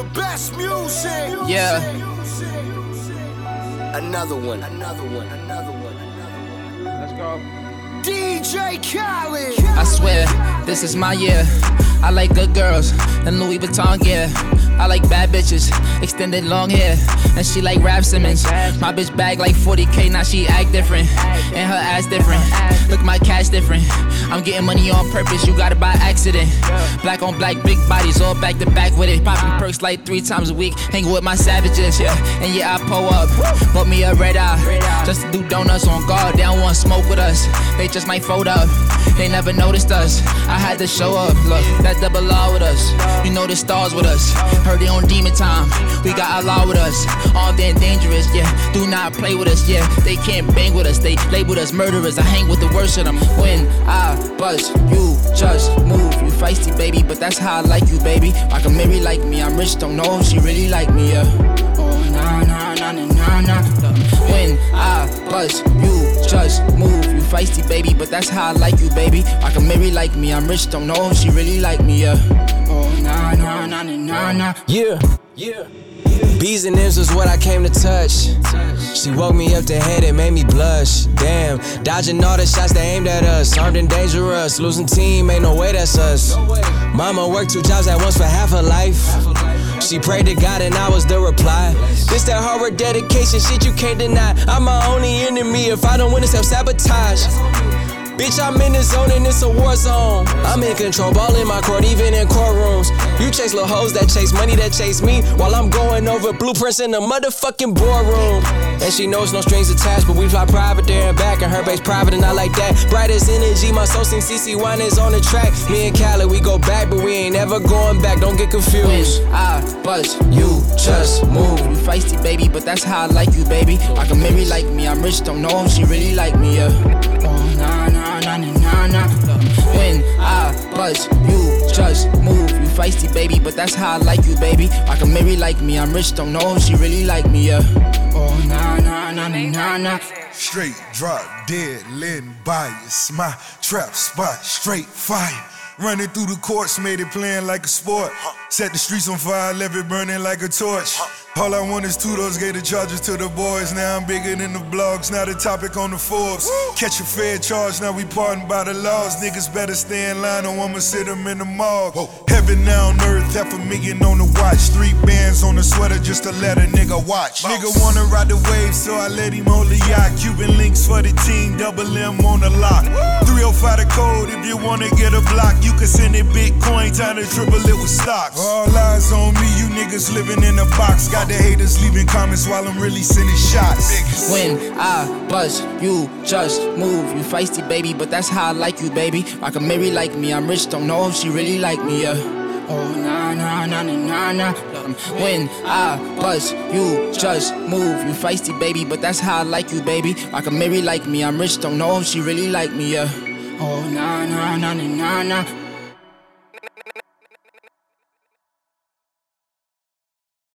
The best music. Yeah. Another one. Let's go. DJ Khaled. I swear, this is my year. I like good girls and Louis Vuitton gear. I like bad bitches, extended long hair, and she like Rap Simmons. My bitch bag like 40K, now she act different, and her ass different. Look, my cash different. I'm getting money on purpose, you got it by accident. Black on black, big bodies, all back to back with it. Popping perks like 3 times a week, hanging with my savages, yeah. And yeah, I pull up, bought me a red eye, just to do donuts on guard. They don't want smoke with us, they just might fold up. They never noticed us, I had to show up. Look, that double R with us, you know the stars with us. Heard they on demon time, we got Allah with us. All damn dangerous, yeah, do not play with us, yeah. They can't bang with us, they labeled us murderers. I hang with the worst of them. When I bust, you just move. You feisty, baby, but that's how I like you, baby. Like a Mary like me, I'm rich, don't know if she really like me, yeah. Oh, nah. When I bust, you just move. You feisty, baby, but that's how I like you, baby. Like a Mary like me, I'm rich, don't know if she really like me, yeah. Oh, nah. Yeah. B's and M's was what I came to touch. She woke me up to head, it made me blush. Damn, dodging all the shots they aimed at us. Armed and dangerous, losing team, ain't no way that's us. Mama worked 2 jobs at once for half her life. She prayed to God and I was the reply. This that hard work, dedication, shit you can't deny. I'm my only enemy, if I don't win it's self-sabotage. Bitch, I'm in the zone and it's a war zone. I'm in control, ball in my court, even in courtrooms. You chase little hoes that chase money that chase me, while I'm going over blueprints in the motherfucking boardroom. And she knows no strings attached, but we fly private there and back, and her base private and I like that. Brightest energy, my soul sing CC Wine is on the track. Me and Khaled, we go back, but we ain't ever going back, don't get confused. When I bust, you just move. You feisty, baby, but that's how I like you, baby. Like a Mary like me, I'm rich, don't know if she really like me, yeah. Oh, nah. When I bust, you just move. You feisty, baby, but that's how I like you, baby. Like a Mary like me, I'm rich, don't know if she really like me, yeah. Oh, nah. Straight drop, dead, letting by it's my trap spot, straight fire. Running through the courts, made it playing like a sport. Set the streets on fire, left it burning like a torch. All I want is Tudos, gave the charges to the boys. Now I'm bigger than the blogs, now the topic on the Forbes. Catch a fair charge, now we pardoned by the laws. Niggas better stay in line or I'ma sit them in the morgue. Heaven now on earth, $500,000 on the watch. 3 bands on the sweater just to let a nigga watch. Nigga wanna ride the wave, so I let him hold the yacht. Cuban links for the team, double M on the lock. 305 the code, if you wanna get a block, you can send it Bitcoin, time to triple it with stocks. All eyes on me, you niggas living in a box. Got the haters leaving comments while I'm really sending shots. When I bust, you just move. You feisty, baby, but that's how I like you, baby. Like a Mary like me, I'm rich, don't know if she really like me, yeah. Oh, nah. When I bust, you just move. You feisty, baby, but that's how I like you, baby. Like a Mary like me, I'm rich, don't know if she really like me, yeah. Oh, nah.